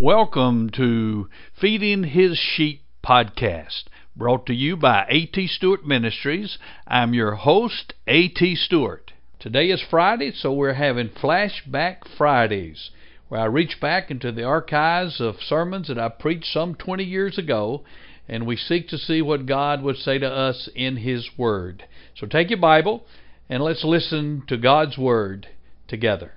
Welcome to Feeding His Sheep podcast, brought to you by A.T. Stewart Ministries. I'm your host, A.T. Stewart. Today is Friday, so we're having Flashback Fridays, where I reach back into the archives of sermons that I preached some 20 years ago, and we seek to see what God would say to us in His Word. So take your Bible, and let's listen to God's Word together.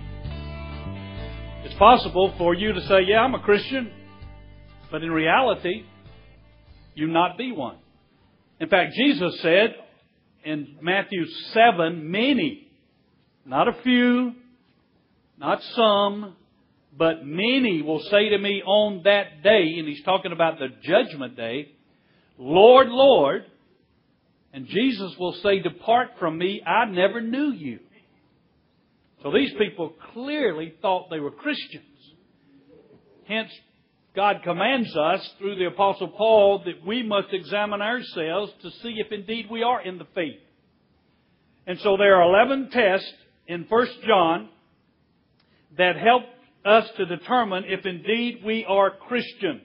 It's possible for you to say, yeah, I'm a Christian, but in reality, you not be one. In fact, Jesus said in Matthew 7, many, not a few, not some, but many will say to me on that day, and He's talking about the judgment day, Lord, Lord, and Jesus will say, depart from me, I never knew you. So these people clearly thought they were Christians. Hence, God commands us through the Apostle Paul that we must examine ourselves to see if indeed we are in the faith. And so there are 11 tests in 1 John that help us to determine if indeed we are Christians.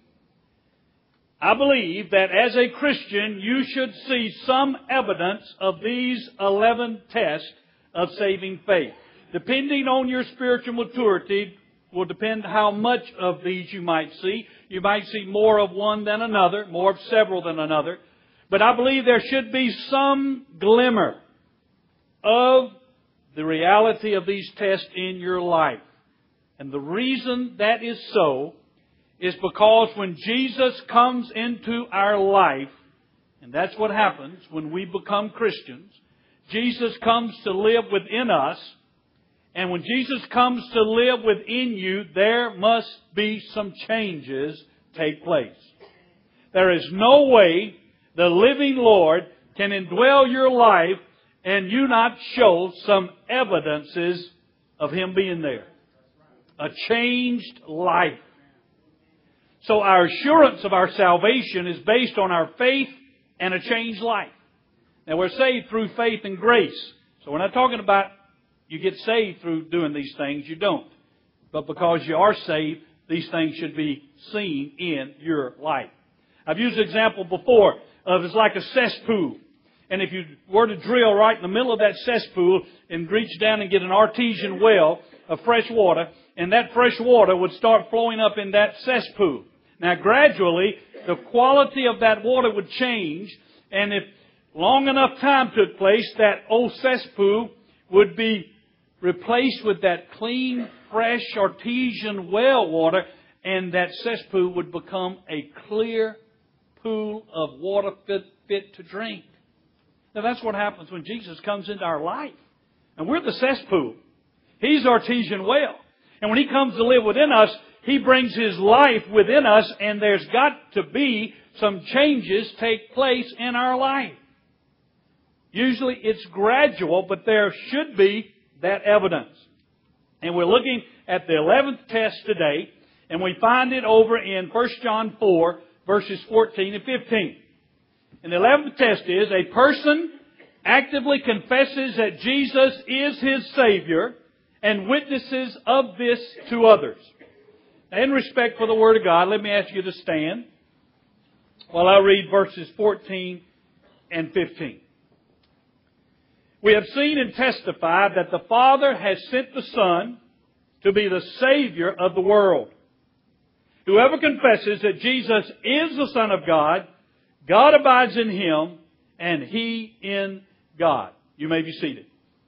I believe that as a Christian, you should see some evidence of these 11 tests of saving faith. Depending on your spiritual maturity will depend how much of these you might see. You might see more of one than another, more of several than another. But I believe there should be some glimmer of the reality of these tests in your life. And the reason that is so is because when Jesus comes into our life, and that's what happens when we become Christians, Jesus comes to live within us. And when Jesus comes to live within you, there must be some changes take place. There is no way the living Lord can indwell your life and you not show some evidences of Him being there. A changed life. So our assurance of our salvation is based on our faith and a changed life. Now we're saved through faith and grace. So we're not talking about you get saved through doing these things. You don't. But because you are saved, these things should be seen in your life. I've used an example before of it's like a cesspool. And if you were to drill right in the middle of that cesspool and reach down and get an artesian well of fresh water, and that fresh water would start flowing up in that cesspool. Now gradually, the quality of that water would change, and if long enough time took place, that old cesspool would be replaced with that clean, fresh, artesian well water, and that cesspool would become a clear pool of water fit to drink. Now that's what happens when Jesus comes into our life. And we're the cesspool. He's artesian well. And when He comes to live within us, He brings His life within us, and there's got to be some changes take place in our life. Usually it's gradual, but there should be that evidence. And we're looking at the 11th test today, and we find it over in 1 John 4, verses 14 and 15. And the 11th test is, a person actively confesses that Jesus is his Savior and witnesses of this to others. Now, in respect for the Word of God, let me ask you to stand while I read verses 14 and 15. We have seen and testified that the Father has sent the Son to be the Savior of the world. Whoever confesses that Jesus is the Son of God, God abides in Him, and He in God. You may be seated.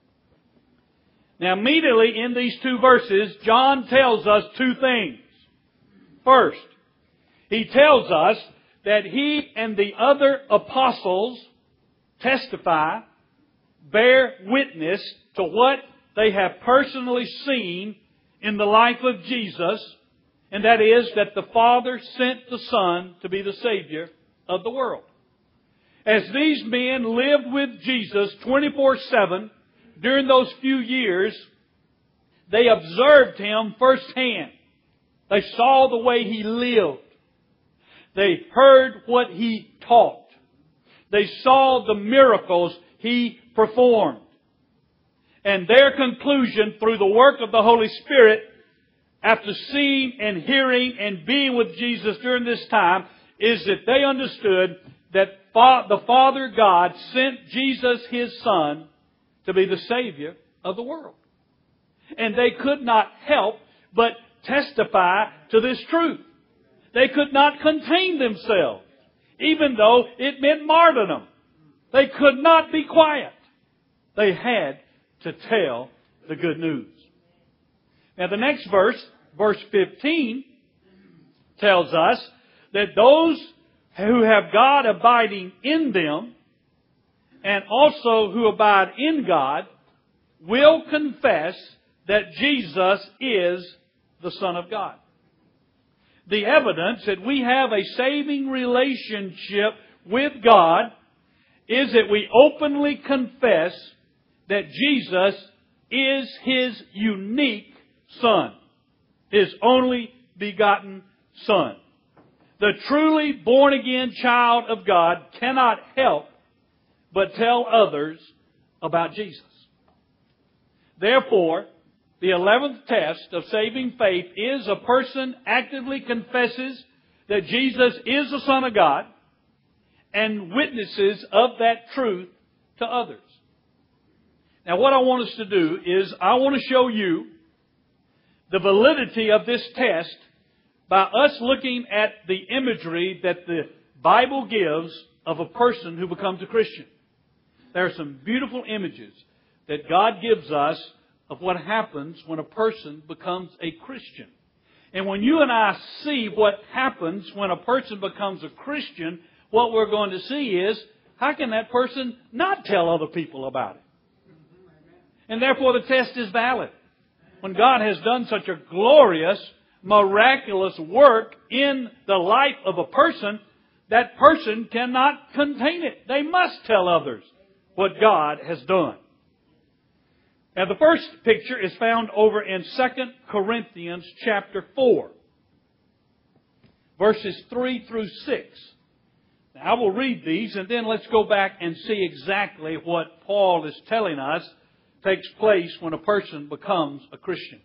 Now immediately in these two verses, John tells us two things. First, he tells us that he and the other apostles testify, bear witness to what they have personally seen in the life of Jesus, and that is that the Father sent the Son to be the Savior of the world. As these men lived with Jesus 24/7 during those few years, they observed Him firsthand. They saw the way He lived. They heard what He taught. They saw the miracles He performed. And their conclusion through the work of the Holy Spirit after seeing and hearing and being with Jesus during this time is that they understood that the Father God sent Jesus, His Son, to be the Savior of the world. And they could not help but testify to this truth. They could not contain themselves, even though it meant martyrdom. They could not be quiet. They had to tell the good news. Now the next verse, verse 15, tells us that those who have God abiding in them and also who abide in God will confess that Jesus is the Son of God. The evidence that we have a saving relationship with God is that we openly confess that Jesus is His unique Son, His only begotten Son. The truly born-again child of God cannot help but tell others about Jesus. Therefore, the 11th test of saving faith is a person actively confesses that Jesus is the Son of God and witnesses of that truth to others. Now what I want us to do is I want to show you the validity of this test by us looking at the imagery that the Bible gives of a person who becomes a Christian. There are some beautiful images that God gives us of what happens when a person becomes a Christian. And when you and I see what happens when a person becomes a Christian, what we're going to see is, how can that person not tell other people about it? And therefore the test is valid. When God has done such a glorious, miraculous work in the life of a person, that person cannot contain it. They must tell others what God has done. Now the first picture is found over in 2 Corinthians chapter 4, verses 3 through 6. Now I will read these and then let's go back and see exactly what Paul is telling us takes place when a person becomes a Christian.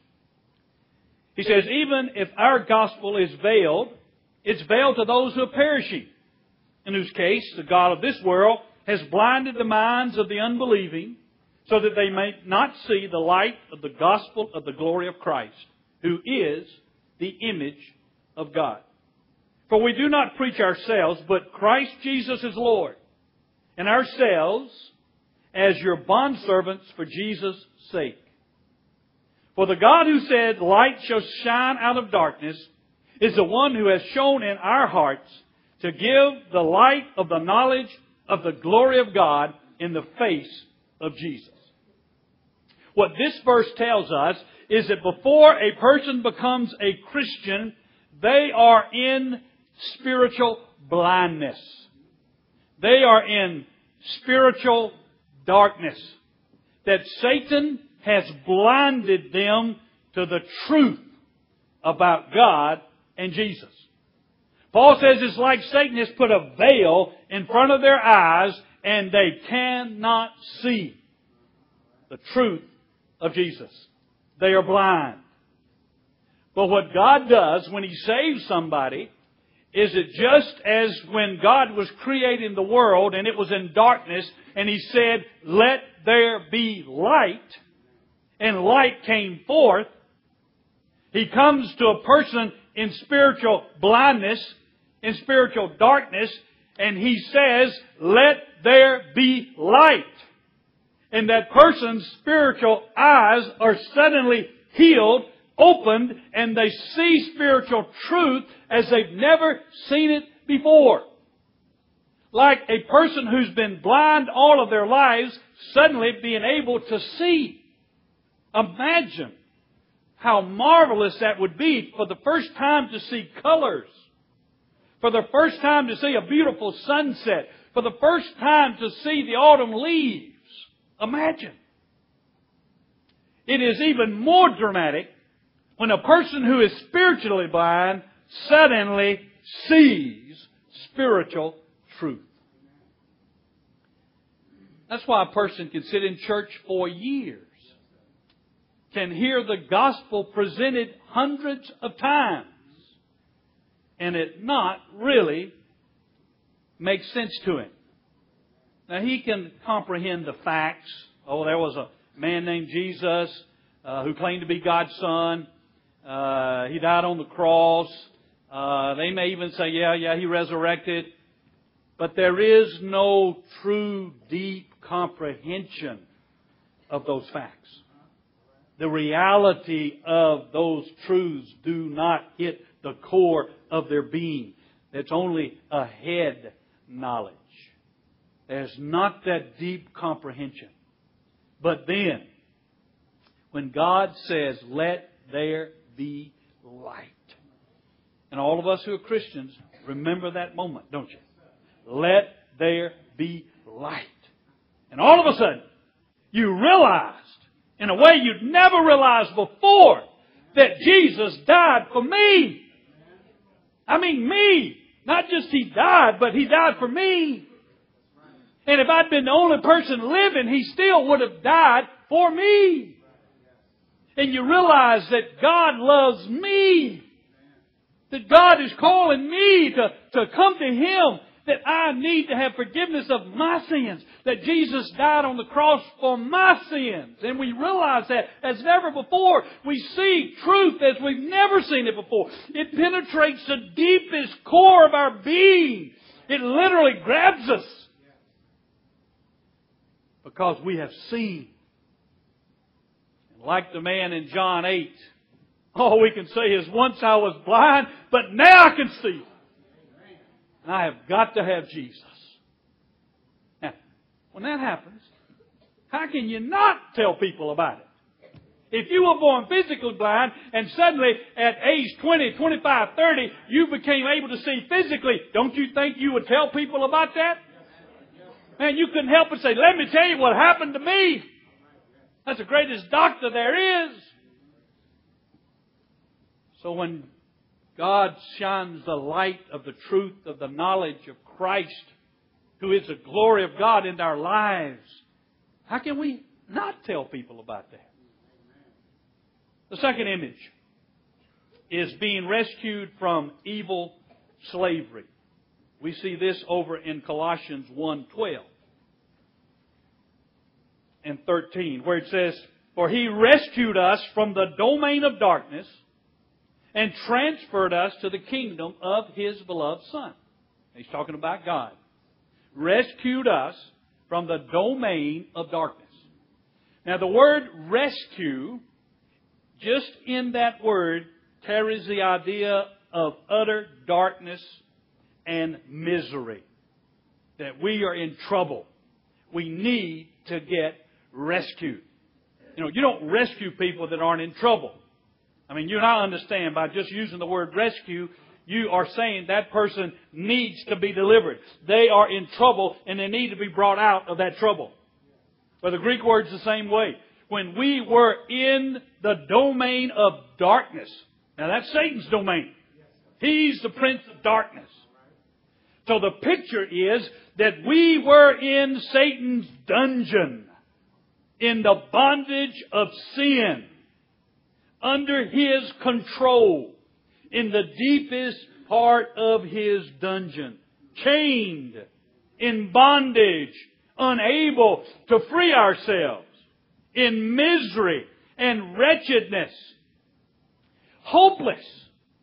He says, even if our gospel is veiled, it's veiled to those who are perishing, in whose case the God of this world has blinded the minds of the unbelieving, so that they may not see the light of the gospel of the glory of Christ, who is the image of God. For we do not preach ourselves, but Christ Jesus is Lord, and ourselves as your bondservants for Jesus' sake. For the God who said, light shall shine out of darkness, is the one who has shown in our hearts to give the light of the knowledge of the glory of God in the face of Jesus. What this verse tells us is that before a person becomes a Christian, they are in spiritual blindness. They are in spiritual darkness. That Satan has blinded them to the truth about God and Jesus. Paul says it's like Satan has put a veil in front of their eyes and they cannot see the truth of Jesus. They are blind. But what God does when He saves somebody is that just as when God was creating the world and it was in darkness and He said, let there be light, and light came forth, He comes to a person in spiritual blindness, in spiritual darkness, and He says, let there be light. And that person's spiritual eyes are suddenly healed, opened, and they see spiritual truth as they've never seen it before. Like a person who's been blind all of their lives suddenly being able to see. Imagine how marvelous that would be for the first time to see colors. For the first time to see a beautiful sunset. For the first time to see the autumn leaves. Imagine. It is even more dramatic when a person who is spiritually blind suddenly sees spiritual truth. That's why a person can sit in church for years can hear the gospel presented hundreds of times and it not really make sense to him. Now, he can comprehend the facts. Oh, there was a man named Jesus who claimed to be God's Son. He died on the cross. They may even say, yeah, He resurrected. But there is no true, deep comprehension of those facts. The reality of those truths do not hit the core of their being. It's only a head knowledge. There's not that deep comprehension. But then, when God says, let there be light. And all of us who are Christians remember that moment, don't you? Let there be light. And all of a sudden, you realized, in a way you'd never realized before, that Jesus died for me. I mean me. Not just He died, but He died for me. And if I'd been the only person living, He still would have died for me. And you realize that God loves me. That God is calling me to come to Him. That I need to have forgiveness of my sins. That Jesus died on the cross for my sins. And we realize that as never before. We see truth as we've never seen it before. It penetrates the deepest core of our being. It literally grabs us. Because we have seen. Like the man in John 8. All we can say is, once I was blind, but now I can see. And I have got to have Jesus. Now, when that happens, how can you not tell people about it? If you were born physically blind and suddenly at age 20, 25, 30, you became able to see physically, don't you think you would tell people about that? Man, you couldn't help but say, let me tell you what happened to me. That's the greatest doctor there is. So when God shines the light of the truth of the knowledge of Christ, who is the glory of God in our lives, how can we not tell people about that? The second image is being rescued from evil slavery. We see this over in Colossians 1:12 and 13, where it says, for He rescued us from the domain of darkness and transferred us to the kingdom of His beloved Son. He's talking about God. Rescued us from the domain of darkness. Now the word rescue, just in that word, carries the idea of utter darkness and misery. That we are in trouble. We need to get rescued. You know, you don't rescue people that aren't in trouble. I mean, you and I understand by just using the word rescue, you are saying that person needs to be delivered. They are in trouble and they need to be brought out of that trouble. But the Greek word's the same way. When we were in the domain of darkness. Now that's Satan's domain. He's the prince of darkness. So the picture is that we were in Satan's dungeon. In the bondage of sin. Under his control. In the deepest part of his dungeon. Chained. In bondage. Unable to free ourselves. In misery and wretchedness. Hopeless.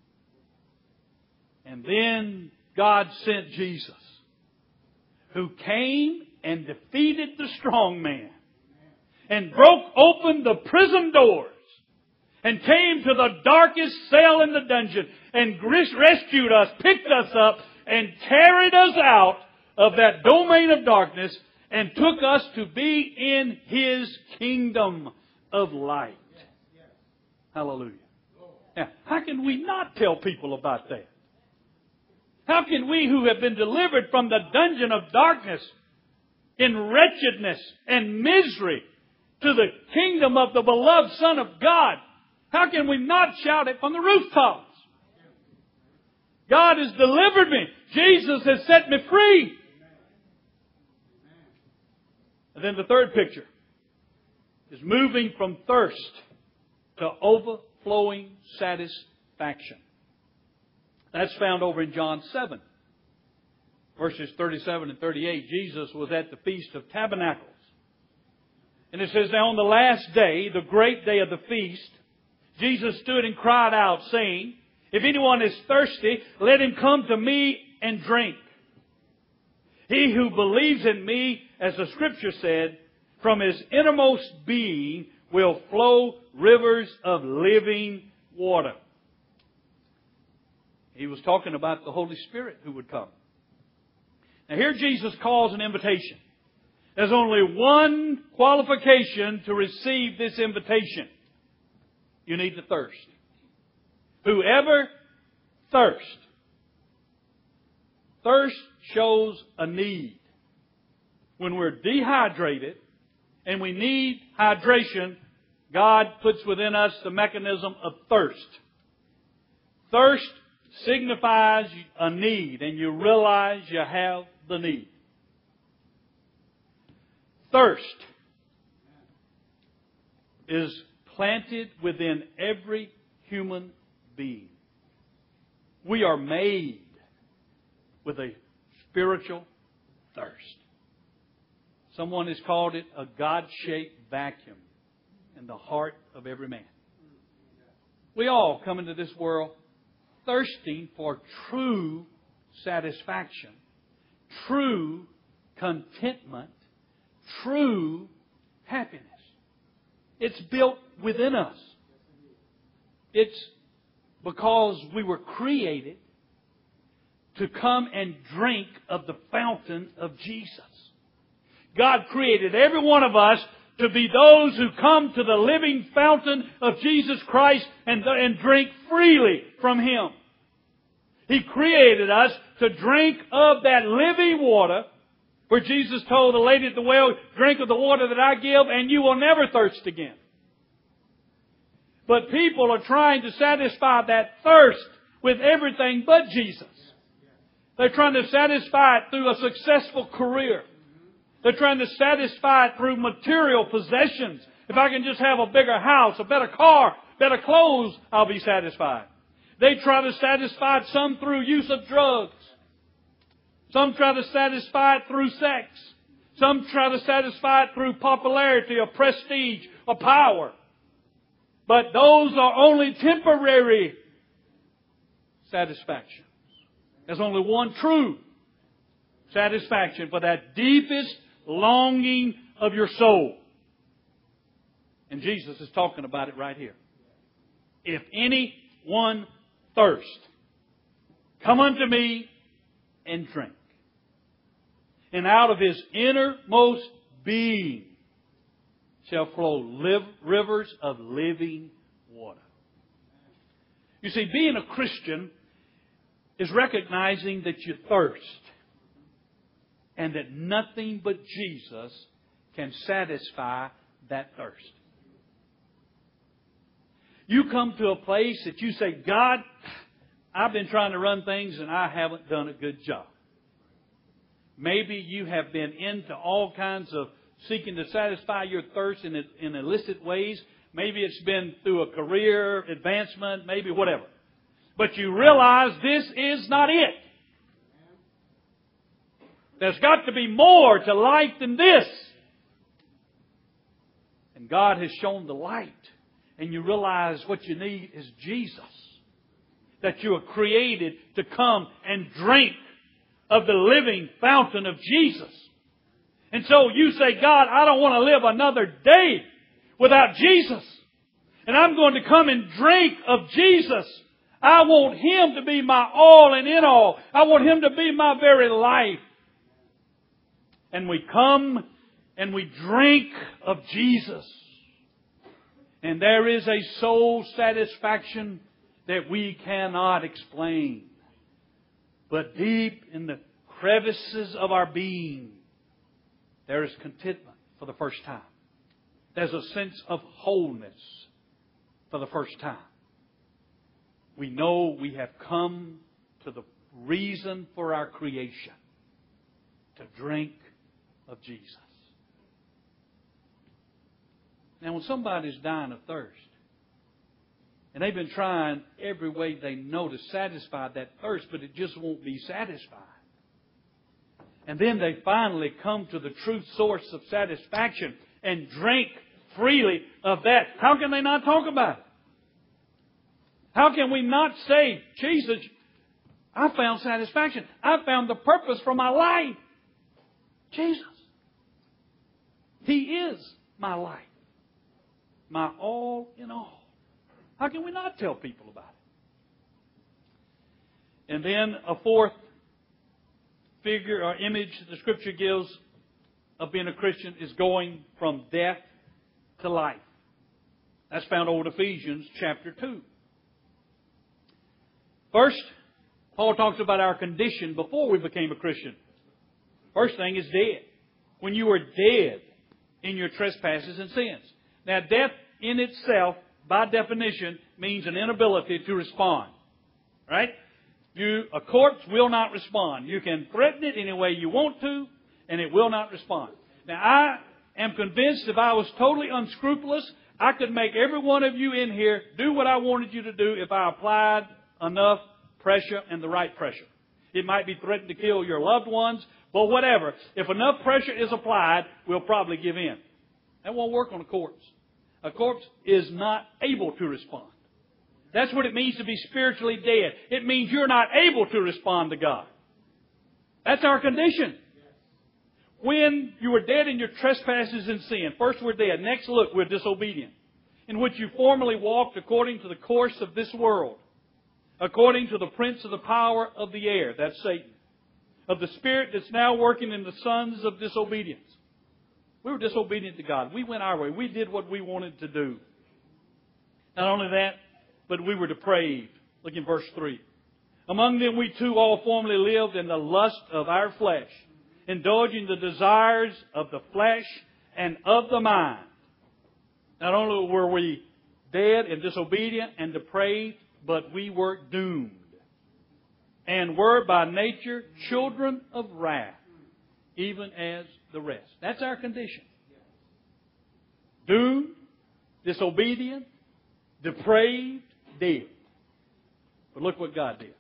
And then God sent Jesus. Who came and defeated the strong man. And broke open the prison doors. And came to the darkest cell in the dungeon. And rescued us, picked us up, and carried us out of that domain of darkness. And took us to be in His kingdom of light. Hallelujah. Now, how can we not tell people about that? How can we who have been delivered from the dungeon of darkness, in wretchedness and misery, to the kingdom of the beloved Son of God, how can we not shout it from the rooftops? God has delivered me. Jesus has set me free. And then the third picture is moving from thirst to overflowing satisfaction. That's found over in John 7, verses 37 and 38. Jesus was at the Feast of Tabernacles. And it says, now on the last day, the great day of the feast, Jesus stood and cried out, saying, if anyone is thirsty, let him come to me and drink. He who believes in me, as the Scripture said, from his innermost being will flow rivers of living water. He was talking about the Holy Spirit who would come. Now here Jesus calls an invitation. There's only one qualification to receive this invitation. You need to thirst. Whoever thirsts. Thirst shows a need. When we're dehydrated and we need hydration, God puts within us the mechanism of thirst. Thirst signifies a need, and you realize you have the need. Thirst is planted within every human being. We are made with a spiritual thirst. Someone has called it a God-shaped vacuum in the heart of every man. We all come into this world thirsting for true satisfaction, true contentment, true happiness. It's built within us. It's because we were created to come and drink of the fountain of Jesus. God created every one of us to be those who come to the living fountain of Jesus Christ and drink freely from Him. He created us to drink of that living water, where Jesus told the lady at the well, drink of the water that I give and you will never thirst again. But people are trying to satisfy that thirst with everything but Jesus. They're trying to satisfy it through a successful career. They're trying to satisfy it through material possessions. If I can just have a bigger house, a better car, better clothes, I'll be satisfied. They try to satisfy it some through use of drugs. Some try to satisfy it through sex. Some try to satisfy it through popularity or prestige or power. But those are only temporary satisfactions. There's only one true satisfaction for that deepest longing of your soul. And Jesus is talking about it right here. If anyone thirst, come unto me and drink. And out of his innermost being shall flow rivers of living water. You see, being a Christian is recognizing that you thirst and that nothing but Jesus can satisfy that thirst. You come to a place that you say, God, I've been trying to run things and I haven't done a good job. Maybe you have been into all kinds of seeking to satisfy your thirst in illicit ways. Maybe it's been through a career advancement, maybe whatever. But you realize this is not it. There's got to be more to life than this. And God has shown the light. And you realize what you need is Jesus. That you are created to come and drink of the living fountain of Jesus. And so you say, God, I don't want to live another day without Jesus. And I'm going to come and drink of Jesus. I want Him to be my all and in all. I want Him to be my very life. And we come and we drink of Jesus. And there is a soul satisfaction that we cannot explain. But deep in the crevices of our being, there is contentment for the first time. There's a sense of wholeness for the first time. We know we have come to the reason for our creation, to drink of Jesus. Now, when somebody's dying of thirst, And they've been trying every way they know to satisfy that thirst, but it just won't be satisfied. And then they finally come to the true source of satisfaction and drink freely of that. How can they not talk about it? How can we not say, Jesus, I found satisfaction. I found the purpose for my life. Jesus. He is my life. My all in all. How can we not tell people about it? And then a fourth figure or image the Scripture gives of being a Christian is going from death to life. That's found over in Ephesians chapter 2. First, Paul talks about our condition before we became a Christian. First thing is dead. When you were dead in your trespasses and sins. Now, death in itself, by definition, means an inability to respond. Right? A corpse will not respond. You can threaten it any way you want to, and it will not respond. Now, I am convinced if I was totally unscrupulous, I could make every one of you in here do what I wanted you to do if I applied enough pressure and the right pressure. It might be threatened to kill your loved ones, but whatever. If enough pressure is applied, we'll probably give in. That won't work on a corpse. A corpse is not able to respond. That's what it means to be spiritually dead. It means you're not able to respond to God. That's our condition. When you were dead in your trespasses and sin, first we're dead. Next, look, we're disobedient. In which you formerly walked according to the course of this world. According to the prince of the power of the air, that's Satan. Of the spirit that's now working in the sons of disobedience. We were disobedient to God. We went our way. We did what we wanted to do. Not only that, but we were depraved. Look in verse 3. Among them we too all formerly lived in the lust of our flesh, indulging the desires of the flesh and of the mind. Not only were we dead and disobedient and depraved, but we were doomed. And were by nature children of wrath, even as the rest. That's our condition. Doomed, disobedient, depraved, dead. But look what God did.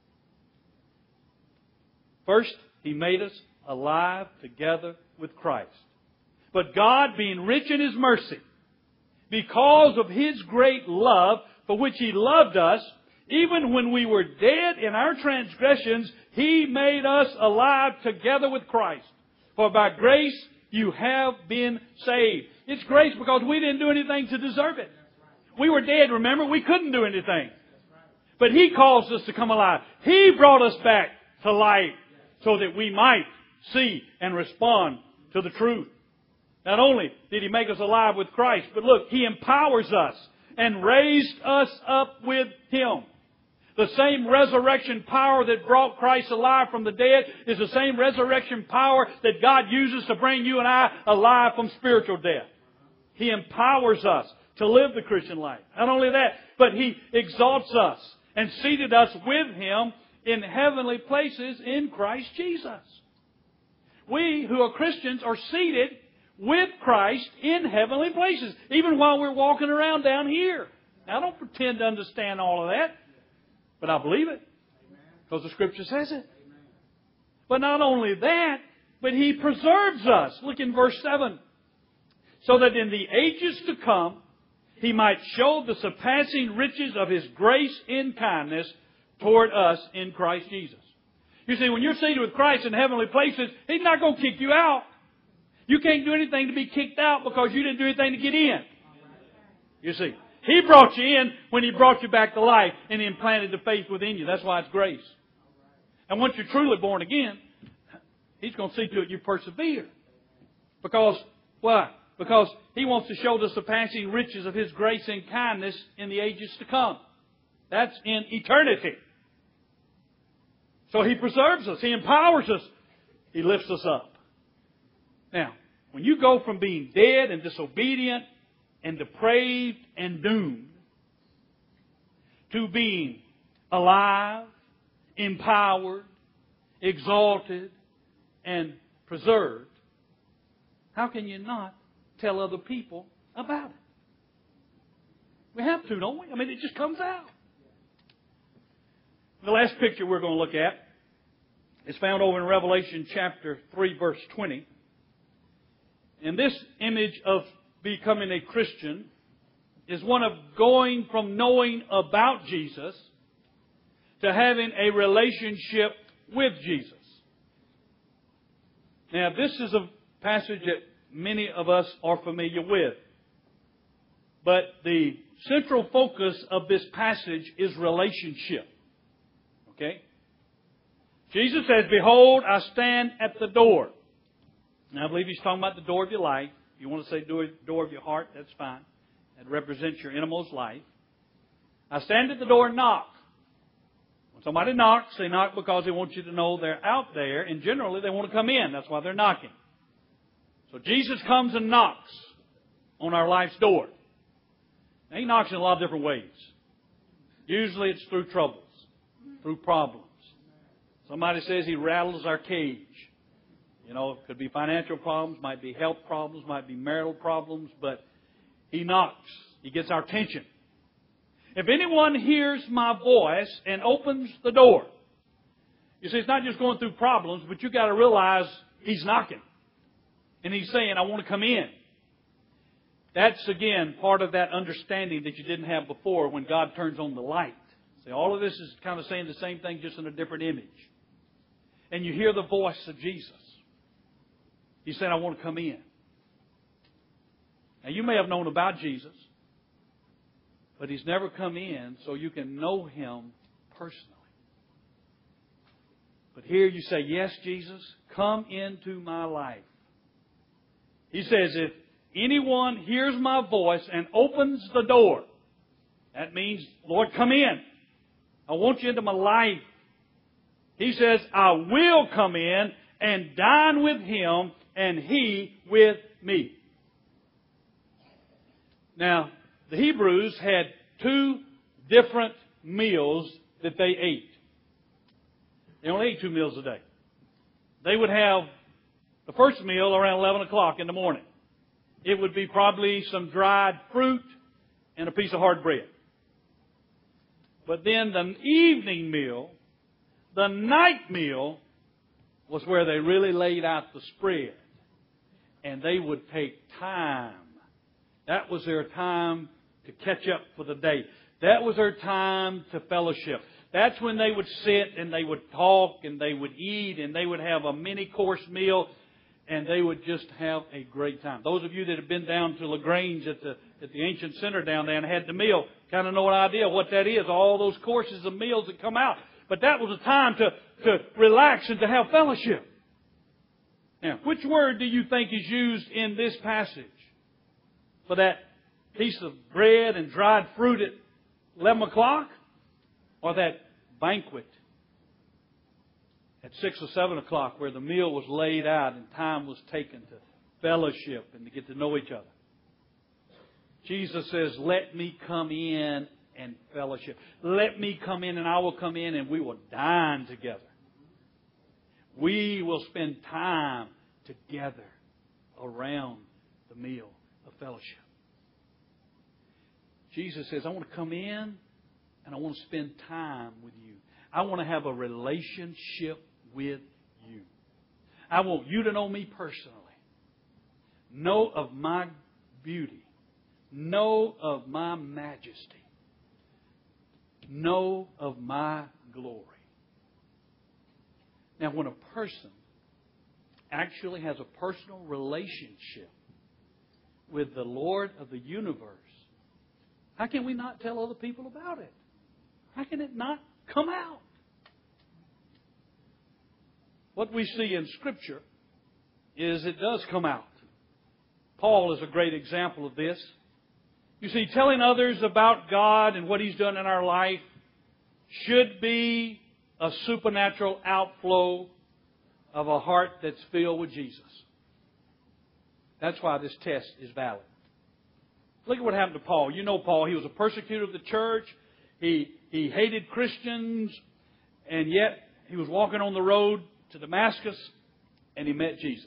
First, He made us alive together with Christ. But God, being rich in His mercy, because of His great love for which He loved us, even when we were dead in our transgressions, He made us alive together with Christ. For by grace you have been saved. It's grace because we didn't do anything to deserve it. We were dead, remember? We couldn't do anything. But He caused us to come alive. He brought us back to life so that we might see and respond to the truth. Not only did He make us alive with Christ, but look, He empowers us and raised us up with Him. The same resurrection power that brought Christ alive from the dead is the same resurrection power that God uses to bring you and I alive from spiritual death. He empowers us to live the Christian life. Not only that, but He exalts us and seated us with Him in heavenly places in Christ Jesus. We who are Christians are seated with Christ in heavenly places, even while we're walking around down here. Now, I don't pretend to understand all of that, but I believe it because the Scripture says it. But not only that, but He preserves us. Look in verse 7. So that in the ages to come, He might show the surpassing riches of His grace in kindness toward us in Christ Jesus. You see, when you're seated with Christ in heavenly places, He's not going to kick you out. You can't do anything to be kicked out because you didn't do anything to get in. You see, He brought you in when He brought you back to life and He implanted the faith within you. That's why it's grace. And once you're truly born again, He's going to see to it you persevere. Because, why? Because He wants to show the surpassing riches of His grace and kindness in the ages to come. That's in eternity. So He preserves us. He empowers us. He lifts us up. Now, when you go from being dead and disobedient and depraved and doomed to being alive, empowered, exalted, and preserved, how can you not tell other people about it? We have to, don't we? I mean, it just comes out. The last picture we're going to look at is found over in Revelation chapter 3, verse 20. And this image of becoming a Christian is one of going from knowing about Jesus to having a relationship with Jesus. Now, this is a passage that many of us are familiar with. But the central focus of this passage is relationship. Okay? Jesus says, "Behold, I stand at the door." Now, I believe He's talking about the door of your life. If you want to say door of your heart, that's fine. That represents your innermost life. I stand at the door and knock. When somebody knocks, they knock because they want you to know they're out there, and generally they want to come in. That's why they're knocking. So Jesus comes and knocks on our life's door. Now, He knocks in a lot of different ways. Usually it's through troubles, through problems. Somebody says He rattles our cage. You know, it could be financial problems, might be health problems, might be marital problems, but He knocks. He gets our attention. If anyone hears my voice and opens the door, you see, it's not just going through problems, but you've got to realize He's knocking. And He's saying, I want to come in. That's, again, part of that understanding that you didn't have before when God turns on the light. See, all of this is kind of saying the same thing, just in a different image. And you hear the voice of Jesus. He said, I want to come in. Now, you may have known about Jesus, but He's never come in so you can know Him personally. But here you say, yes, Jesus, come into my life. He says, if anyone hears my voice and opens the door, that means, Lord, come in. I want you into my life. He says, I will come in and dine with Him and He with me. Now, the Hebrews had two different meals that they ate. They only ate 2 meals a day. They would have the first meal around 11 o'clock in the morning. It would be probably some dried fruit and a piece of hard bread. But then the evening meal, the night meal, was where they really laid out the spread. And they would take time. That was their time to catch up for the day. That was their time to fellowship. That's when they would sit and they would talk and they would eat and they would have a many-course meal and they would just have a great time. Those of you that have been down to LaGrange at the ancient center down there and had the meal kind of know an idea what that is. All those courses of meals that come out. But that was a time to relax and to have fellowship. Now, which word do you think is used in this passage for that piece of bread and dried fruit at 11 o'clock? Or that banquet at 6 or 7 o'clock where the meal was laid out and time was taken to fellowship and to get to know each other? Jesus says, let me come in and fellowship. Let me come in and I will come in and we will dine together. We will spend time together around the meal of fellowship. Jesus says, I want to come in and I want to spend time with you. I want to have a relationship with you. I want you to know me personally. Know of my beauty. Know of my majesty. Know of my glory. Now, when a person actually has a personal relationship with the Lord of the universe, how can we not tell other people about it? How can it not come out? What we see in Scripture is it does come out. Paul is a great example of this. You see, telling others about God and what He's done in our life should be a supernatural outflow of a heart that's filled with Jesus. That's why this test is valid. Look at what happened to Paul. You know Paul. He was a persecutor of the church. He hated Christians. And yet, he was walking on the road to Damascus and he met Jesus.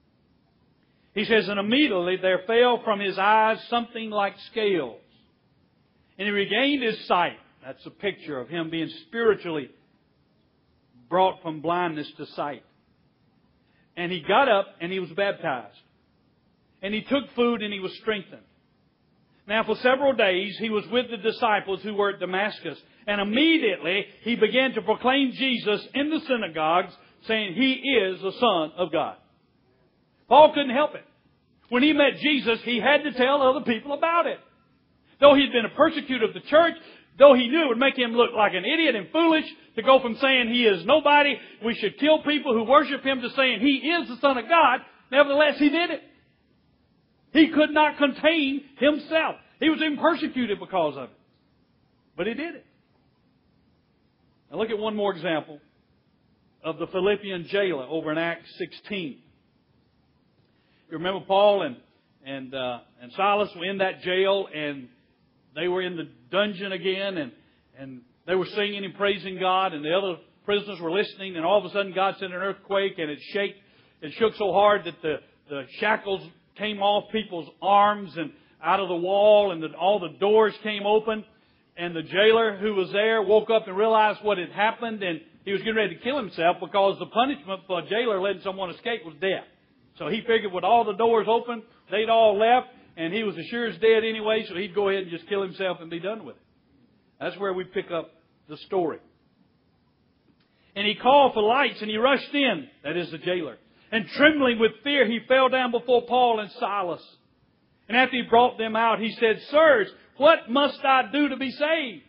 He says, and immediately there fell from his eyes something like scales. And he regained his sight. That's a picture of him being spiritually brought from blindness to sight. And he got up and he was baptized. And he took food and he was strengthened. Now for several days he was with the disciples who were at Damascus. And immediately he began to proclaim Jesus in the synagogues, saying, He is the Son of God. Paul couldn't help it. When he met Jesus, he had to tell other people about it. Though he'd been a persecutor of the church, though he knew it would make him look like an idiot and foolish to go from saying he is nobody, we should kill people who worship him, to saying he is the Son of God, nevertheless he did it. He could not contain himself. He was even persecuted because of it. But he did it. Now look at one more example of the Philippian jailer over in Acts 16. You remember Paul and Silas were in that jail, and they were in the dungeon again, and they were singing and praising God, and the other prisoners were listening, and all of a sudden God sent an earthquake, and it shook so hard that the shackles came off people's arms and out of the wall, and all the doors came open, and the jailer who was there woke up and realized what had happened, and he was getting ready to kill himself because the punishment for a jailer letting someone escape was death. So he figured with all the doors open, they'd all left, and he was as sure as dead anyway, so he'd go ahead and just kill himself and be done with it. That's where we pick up the story. And he called for lights, and he rushed in, that is the jailer. And trembling with fear, he fell down before Paul and Silas. And after he brought them out, he said, Sirs, what must I do to be saved?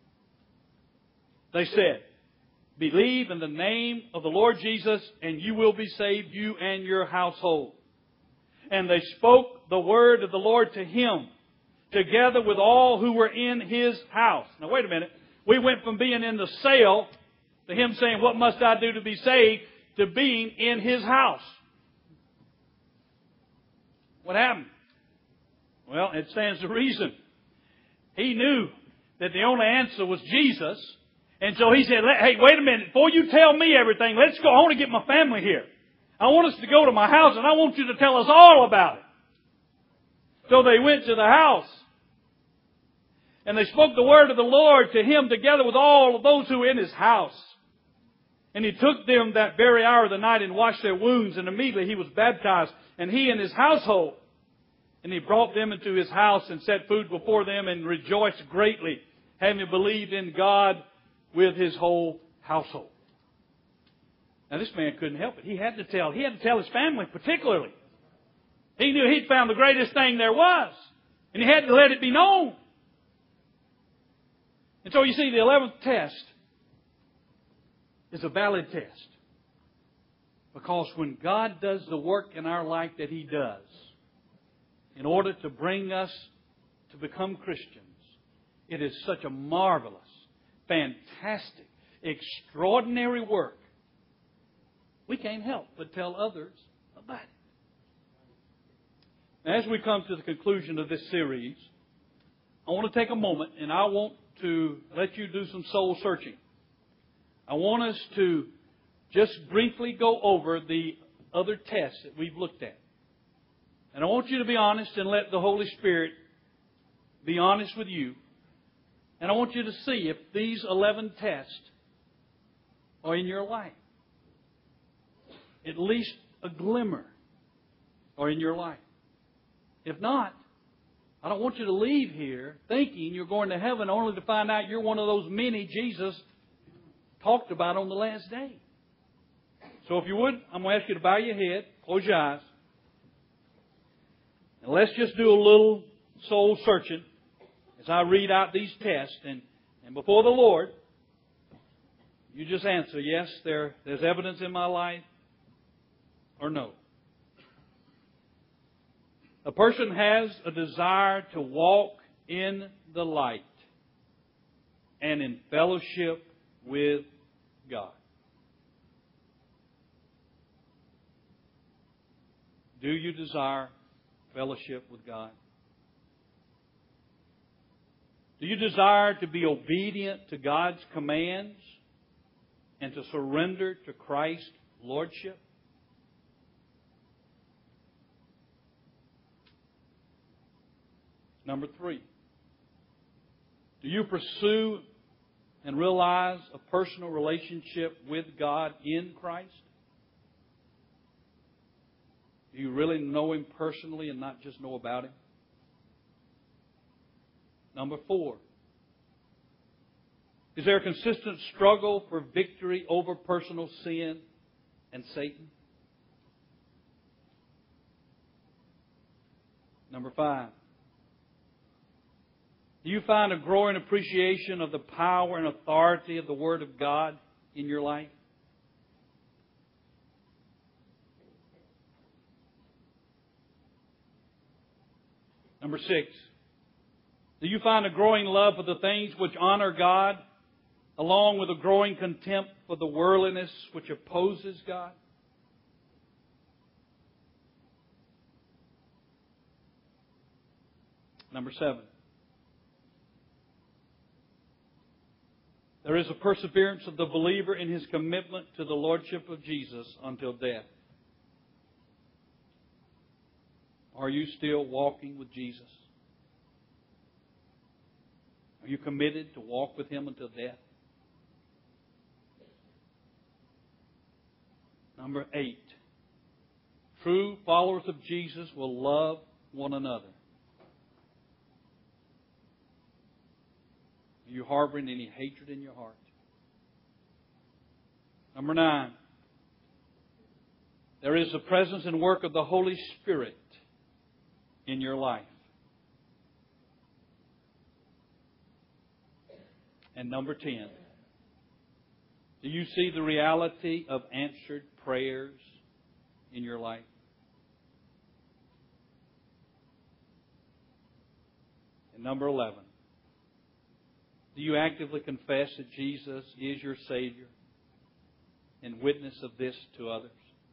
They said, Believe in the name of the Lord Jesus, and you will be saved, you and your household. And they spoke the word of the Lord to him, together with all who were in his house. Now wait a minute. We went from being in the cell to him saying, What must I do to be saved? To being in his house. What happened? Well, it stands to reason. He knew that the only answer was Jesus. And so he said, Hey, wait a minute. Before you tell me everything, let's go. I want to get my family here. I want us to go to my house, and I want you to tell us all about it. So they went to the house. And they spoke the word of the Lord to him, together with all of those who were in his house. And he took them that very hour of the night and washed their wounds. And immediately he was baptized, and he and his household. And he brought them into his house and set food before them, and rejoiced greatly, having believed in God with his whole household. Now this man couldn't help it. He had to tell his family particularly. He knew he'd found the greatest thing there was. And he had to let it be known. And so you see, the 11th test is a valid test. Because when God does the work in our life that He does, in order to bring us to become Christians, it is such a marvelous, fantastic, extraordinary work. We can't help but tell others about it. Now, as we come to the conclusion of this series, I want to take a moment and I want to let you do some soul searching. I want us to just briefly go over the other tests that we've looked at. And I want you to be honest and let the Holy Spirit be honest with you. And I want you to see if these 11 tests are in your life. At least a glimmer are in your life. If not, I don't want you to leave here thinking you're going to heaven only to find out you're one of those many Jesus talked about on the last day. So if you would, I'm going to ask you to bow your head, close your eyes, and let's just do a little soul searching as I read out these tests. And before the Lord, you just answer, yes, there's evidence in my life, or no. A person has a desire to walk in the light and in fellowship with God. Do you desire fellowship with God? Do you desire to be obedient to God's commands and to surrender to Christ's lordship? Number 3. Do you pursue and realize a personal relationship with God in Christ? Do you really know Him personally and not just know about Him? Number 4. Is there a consistent struggle for victory over personal sin and Satan? Number 5. Do you find a growing appreciation of the power and authority of the Word of God in your life? Number 6. Do you find a growing love for the things which honor God, along with a growing contempt for the worldliness which opposes God? Number 7. There is a perseverance of the believer in his commitment to the Lordship of Jesus until death. Are you still walking with Jesus? Are you committed to walk with Him until death? Number 8. True followers of Jesus will love one another. Are you harboring any hatred in your heart? Number 9. There is the presence and work of the Holy Spirit in your life. And number 10. Do you see the reality of answered prayers in your life? And number 11. Do you actively confess that Jesus is your Savior and witness of this to others?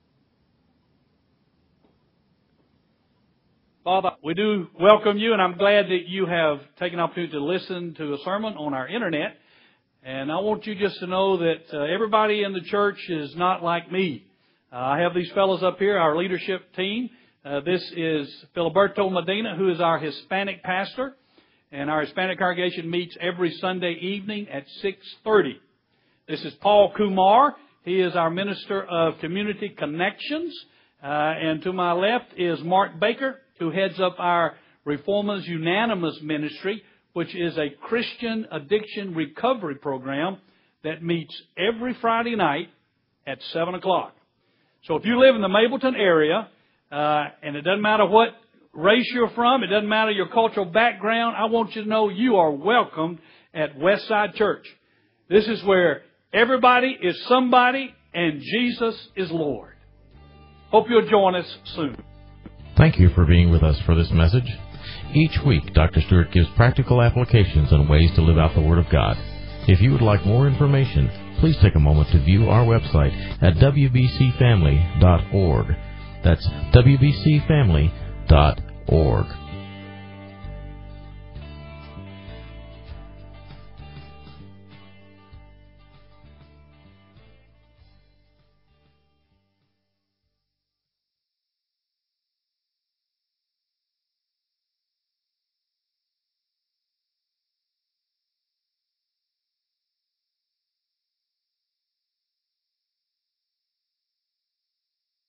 Father, we do welcome you, and I'm glad that you have taken the opportunity to listen to a sermon on our internet. And I want you just to know that everybody in the church is not like me. I have these fellows up here, our leadership team. This is Filiberto Medina, who is our Hispanic pastor. And our Hispanic congregation meets every Sunday evening at 6:30. This is Paul Kumar. He is our Minister of Community Connections. And to my left is Mark Baker, who heads up our Reformers Unanimous Ministry, which is a Christian addiction recovery program that meets every Friday night at 7 o'clock. So if you live in the Mableton area, and it doesn't matter what race you're from, it doesn't matter your cultural background, I want you to know you are welcomed at Westside Church. This is where everybody is somebody and Jesus is Lord. Hope you'll join us soon. Thank you for being with us for this message. Each week, Dr. Stewart gives practical applications on ways to live out the Word of God. If you would like more information, please take a moment to view our website at wbcfamily.org. That's wbcfamily.org.